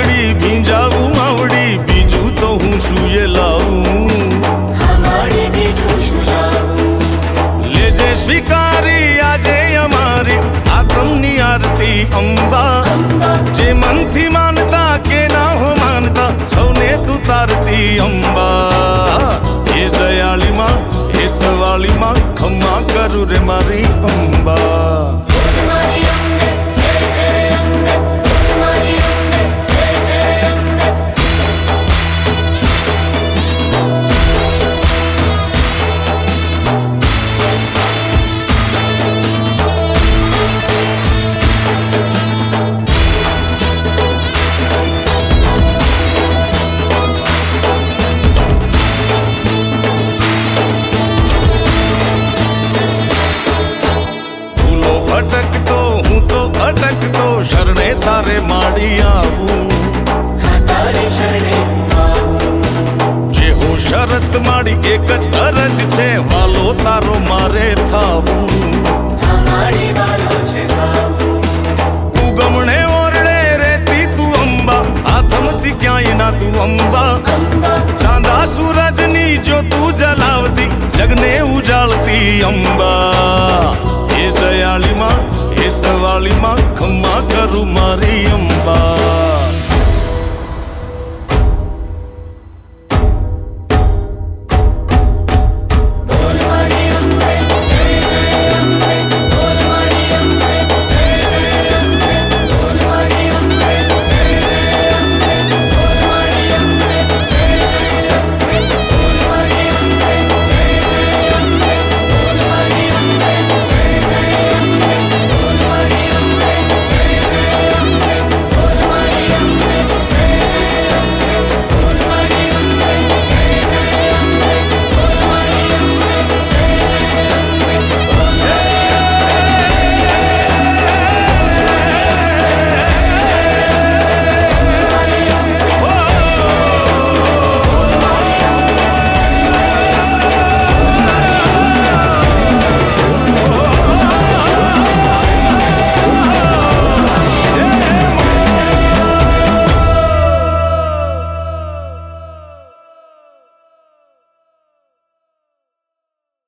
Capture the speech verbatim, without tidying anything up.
मावड़ी भींजाऊ मावड़ी बीजू तो हूँ सुये लाऊं हमारी बीजू शुलाऊं ले जे स्वीकारी आजे हमारी आत्मनी आरती अंबा जे मन थी मानता के ना हो मानता सौने तू तारती अंबा ये दयाली माँ ये तवाली माँ खम्मा करू रे मारी अंबा हमारी अम्बे जय जय अम्बे हमारी अम्बे जय जय अम्बे अटक तो हूँ तो अटक तो शरणे तारे माड़ी आऊं तारे शरणे आऊं जे हो शरत माड़ी एक ज अरज छे वालो तारो मारे थावूं हमारी वालो छे थावूं उगमणे ओरड़े रेती तू अंबा आथमती क्यांय ना तू अंबा चांदा सूरज नी जो तू जलावती जगने उजालती अंबा